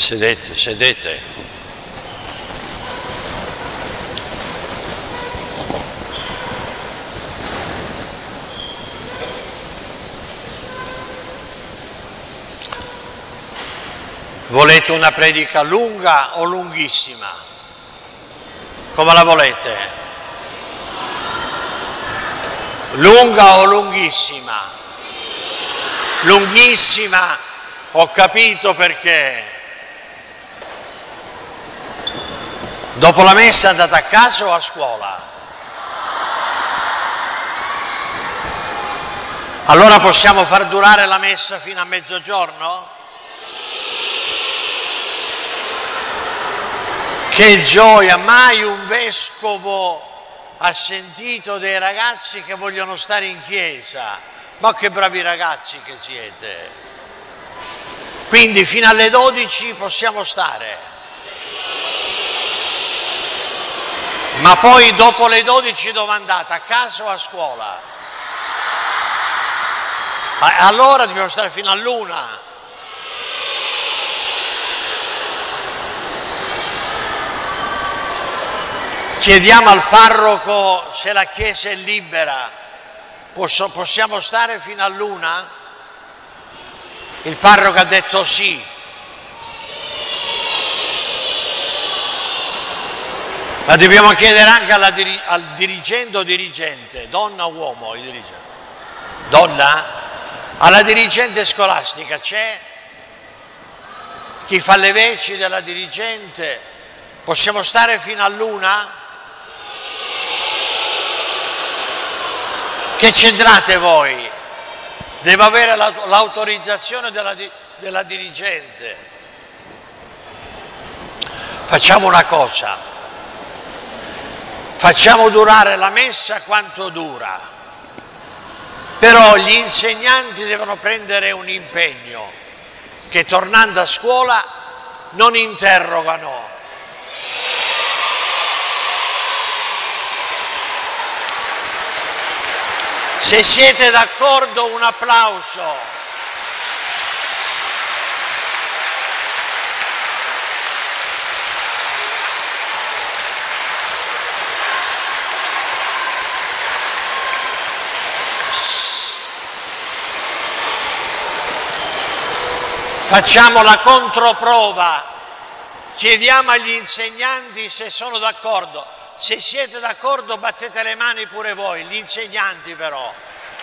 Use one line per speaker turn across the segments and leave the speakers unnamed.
Sedete, sedete. Volete una predica lunga o lunghissima? Come la volete? Lunga o lunghissima? Lunghissima, ho capito perché. Dopo la messa andate a casa o a scuola? Allora possiamo far durare la messa fino a mezzogiorno? Che gioia, mai un vescovo ha sentito dei ragazzi che vogliono stare in chiesa, ma che bravi ragazzi che siete. Quindi fino alle 12 possiamo stare, ma poi dopo le 12 dove andate? A casa o a scuola? Allora dobbiamo stare fino all'1. Chiediamo al parroco se la chiesa è libera, possiamo stare fino all'1? Il parroco ha detto sì. Ma dobbiamo chiedere anche al dirigente o dirigente, donna o uomo, il dirigente? Donna? Alla dirigente scolastica c'è? Chi fa le veci della dirigente? Possiamo stare fino all'1? Che c'entrate voi? Devo avere l'autorizzazione della dirigente. Facciamo una cosa, facciamo durare la messa quanto dura, però gli insegnanti devono prendere un impegno, che tornando a scuola non interrogano. Se siete d'accordo, un applauso. Facciamo la controprova. Chiediamo agli insegnanti se sono d'accordo. Se siete d'accordo battete le mani pure voi, gli insegnanti però.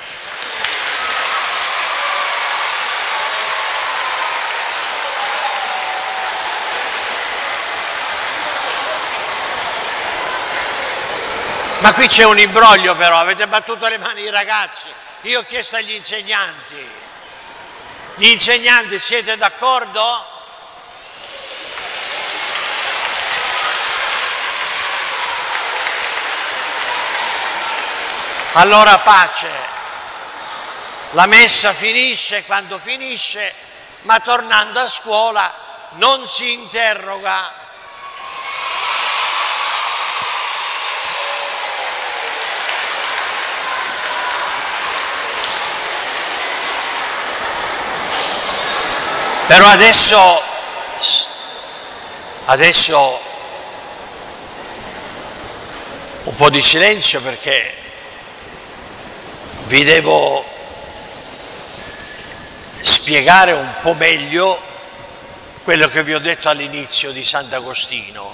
Ma qui c'è un imbroglio però, avete battuto le mani i ragazzi. Io ho chiesto agli insegnanti. Gli insegnanti siete d'accordo? Allora pace, la messa finisce quando finisce, ma tornando a scuola non si interroga. Però adesso un po' di silenzio perché vi devo spiegare un po' meglio quello che vi ho detto all'inizio di Sant'Agostino.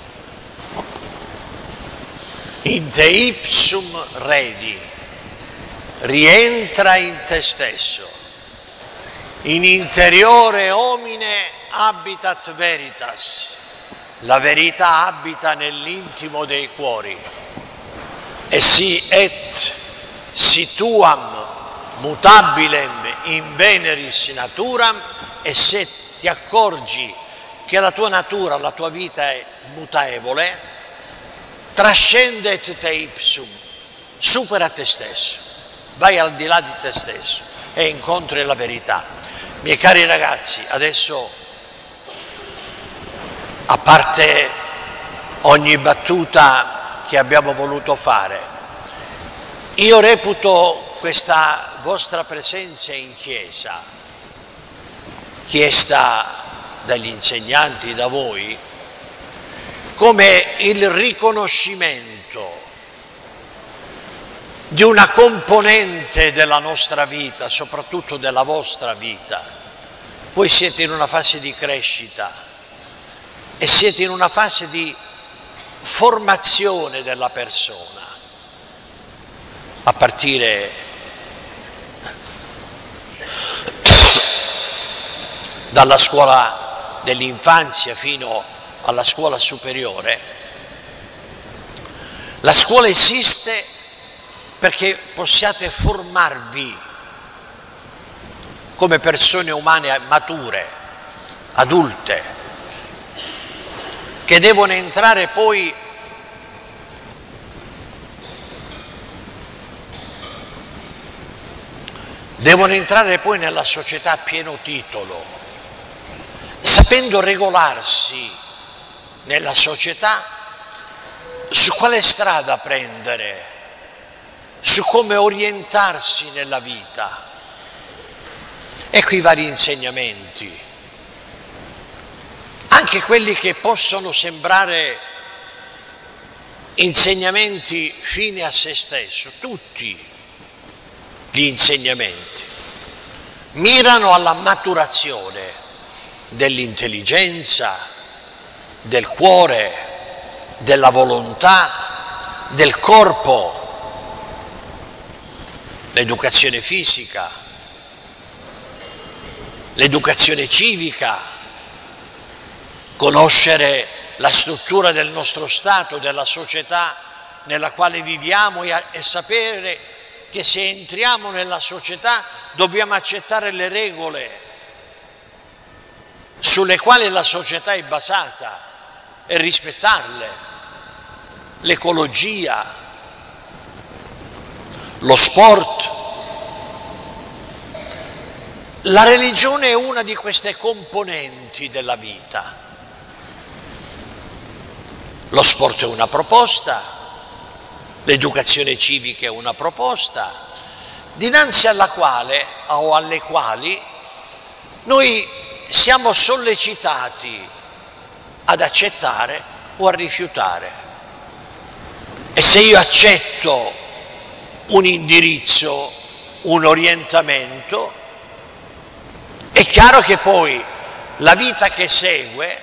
In te ipsum redi, rientra in te stesso, in interiore homine habitat veritas, la verità abita nell'intimo dei cuori, e si et situam mutabilem in veneris naturam, e se ti accorgi che la tua natura, la tua vita è mutevole, trascendet te ipsum, supera te stesso, vai al di là di te stesso e incontri la verità. Miei cari ragazzi, adesso, a parte ogni battuta che abbiamo voluto fare, io reputo questa vostra presenza in chiesa, chiesta dagli insegnanti, da voi, come il riconoscimento di una componente della nostra vita, soprattutto della vostra vita. Voi siete in una fase di crescita e siete in una fase di formazione della persona, a partire dalla scuola dell'infanzia fino alla scuola superiore. La scuola esiste perché possiate formarvi come persone umane mature, adulte, che devono entrare poi nella società a pieno titolo, sapendo regolarsi nella società su quale strada prendere, su come orientarsi nella vita. Ecco i vari insegnamenti, anche quelli che possono sembrare insegnamenti fini a se stesso. Tutti gli insegnamenti mirano alla maturazione dell'intelligenza, del cuore, della volontà, del corpo, l'educazione fisica, l'educazione civica, conoscere la struttura del nostro Stato, della società nella quale viviamo e sapere che se entriamo nella società dobbiamo accettare le regole sulle quali la società è basata e rispettarle, l'ecologia, lo sport. La religione è una di queste componenti della vita. Lo sport è una proposta, l'educazione civica è una proposta, dinanzi alla quale o alle quali noi siamo sollecitati ad accettare o a rifiutare. E se io accetto un indirizzo, un orientamento, è chiaro che poi la vita che segue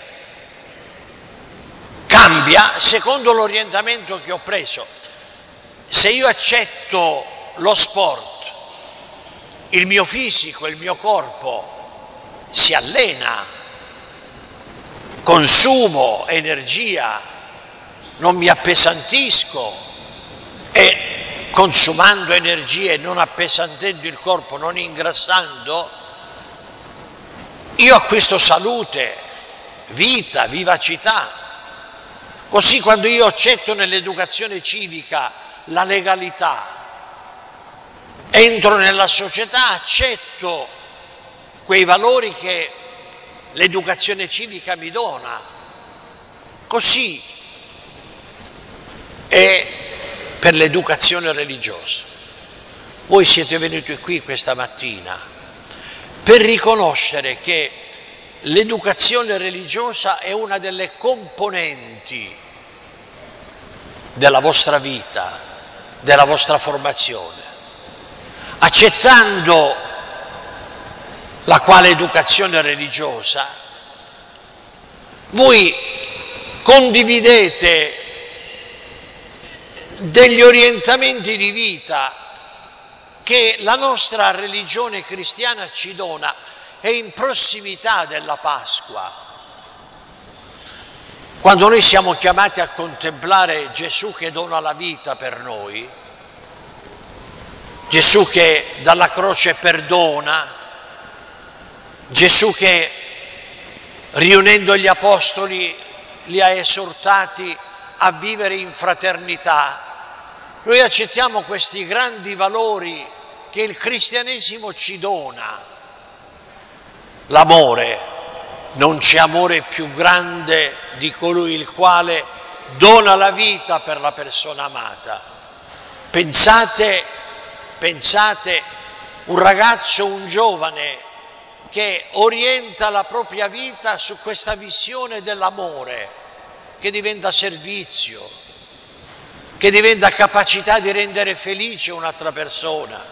cambia secondo l'orientamento che ho preso. Se io accetto lo sport, il mio fisico, il mio corpo si allena, consumo energia, non mi appesantisco e consumando energia e non appesantendo il corpo, non ingrassando, io acquisto salute, vita, vivacità. Così quando io accetto nell'educazione civica la legalità, entro nella società, accetto quei valori che l'educazione civica mi dona. Così è per l'educazione religiosa. Voi siete venuti qui questa mattina per riconoscere che l'educazione religiosa è una delle componenti della vostra vita, della vostra formazione. Accettando la quale educazione religiosa, voi condividete degli orientamenti di vita che la nostra religione cristiana ci dona, è in prossimità della Pasqua. Quando noi siamo chiamati a contemplare Gesù che dona la vita per noi, Gesù che dalla croce perdona, Gesù che riunendo gli apostoli li ha esortati a vivere in fraternità, noi accettiamo questi grandi valori che il cristianesimo ci dona. L'amore, non c'è amore più grande di colui il quale dona la vita per la persona amata. Pensate, un ragazzo, un giovane che orienta la propria vita su questa visione dell'amore, che diventa servizio, che diventa capacità di rendere felice un'altra persona.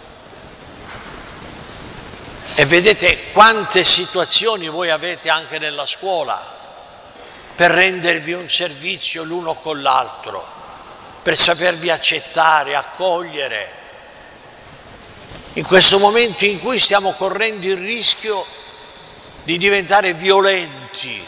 E vedete quante situazioni voi avete anche nella scuola per rendervi un servizio l'uno con l'altro, per sapervi accettare, accogliere. In questo momento in cui stiamo correndo il rischio di diventare violenti,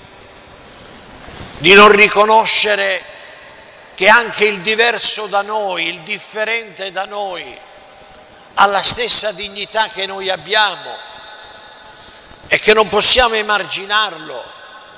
di non riconoscere che anche il diverso da noi, il differente da noi, ha la stessa dignità che noi abbiamo e che non possiamo emarginarlo.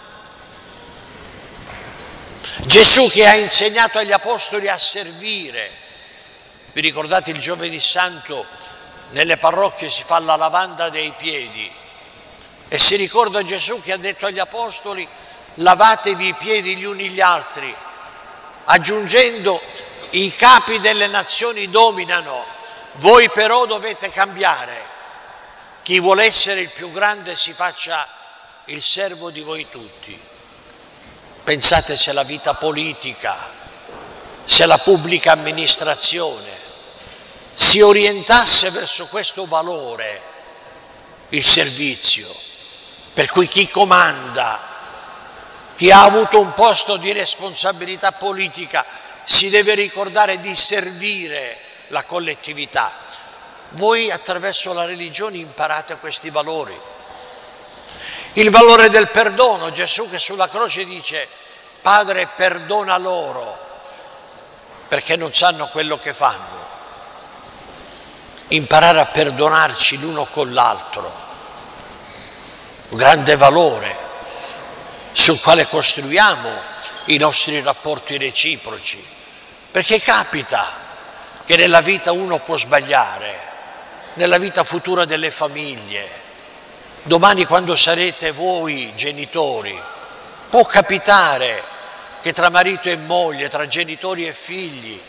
Gesù che ha insegnato agli apostoli a servire, vi ricordate il giovedì santo nelle parrocchie si fa la lavanda dei piedi e si ricorda Gesù che ha detto agli apostoli lavatevi i piedi gli uni gli altri, aggiungendo i capi delle nazioni dominano, voi però dovete cambiare, chi vuole essere il più grande si faccia il servo di voi tutti. Pensate se la vita politica, se la pubblica amministrazione si orientasse verso questo valore, il servizio, per cui chi comanda, chi ha avuto un posto di responsabilità politica, si deve ricordare di servire la collettività. Voi attraverso la religione imparate questi valori. Il valore del perdono, Gesù che sulla croce dice Padre perdona loro perché non sanno quello che fanno. Imparare a perdonarci l'uno con l'altro, un grande valore sul quale costruiamo i nostri rapporti reciproci, perché capita che nella vita uno può sbagliare, nella vita futura delle famiglie. Domani quando sarete voi genitori, può capitare che tra marito e moglie, tra genitori e figli,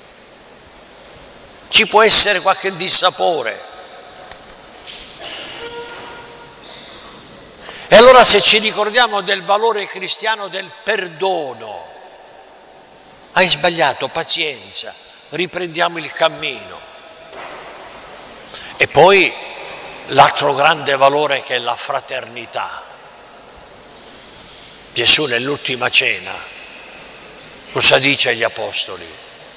ci può essere qualche dissapore. E allora se ci ricordiamo del valore cristiano del perdono, hai sbagliato, pazienza, riprendiamo il cammino. E poi l'altro grande valore che è la fraternità. Gesù nell'ultima cena cosa dice agli apostoli?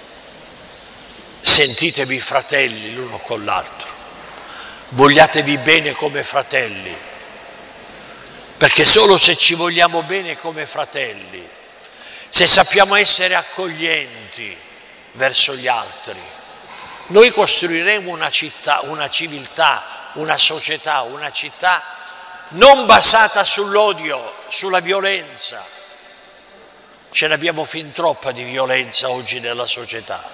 Sentitevi fratelli l'uno con l'altro, vogliatevi bene come fratelli, perché solo se ci vogliamo bene come fratelli, se sappiamo essere accoglienti verso gli altri, noi costruiremo una città, una civiltà, una società, una città non basata sull'odio, sulla violenza. Ce n'abbiamo fin troppa di violenza oggi nella società,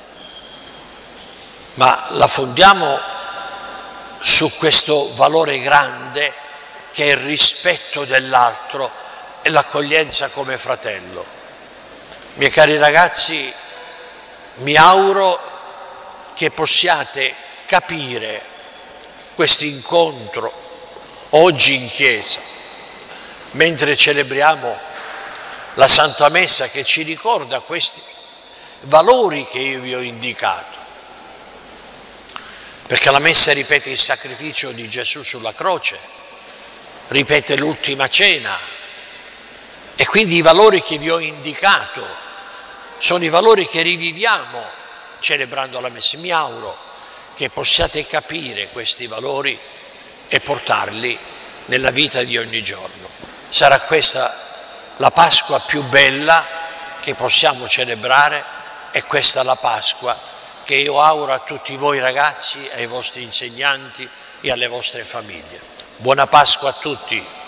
ma la fondiamo su questo valore grande che è il rispetto dell'altro e l'accoglienza come fratello. Miei cari ragazzi, mi auguro che possiate capire questo incontro oggi in chiesa, mentre celebriamo la Santa Messa che ci ricorda questi valori che io vi ho indicato, perché la Messa ripete il sacrificio di Gesù sulla croce, ripete l'ultima cena e quindi i valori che vi ho indicato sono i valori che riviviamo celebrando la Messa. Mi auguro che possiate capire questi valori e portarli nella vita di ogni giorno. Sarà questa la Pasqua più bella che possiamo celebrare e questa è la Pasqua che io auguro a tutti voi ragazzi, ai vostri insegnanti e alle vostre famiglie. Buona Pasqua a tutti!